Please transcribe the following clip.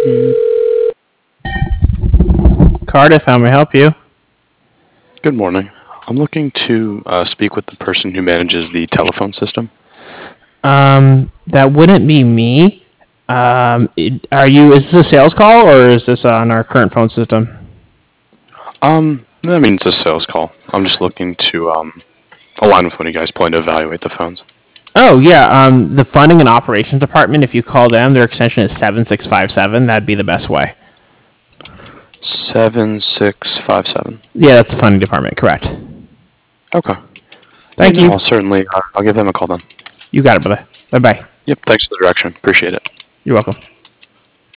Cardiff, how may I help you? Good morning. I'm looking to speak with the person who manages the telephone system. That wouldn't be me. Is this a sales call or is this on our current phone system? I mean, it's a sales call. I'm just looking to align with when you guys plan to evaluate the phones. Oh, yeah, the funding and operations department, if you call them, their extension is 7657. That'd be the best way. 7657. Yeah, that's the funding department, correct. Okay. Thank you. I'll certainly, I'll give them a call then. You got it, brother. Bye-bye. Yep, thanks for the direction. Appreciate it. You're welcome.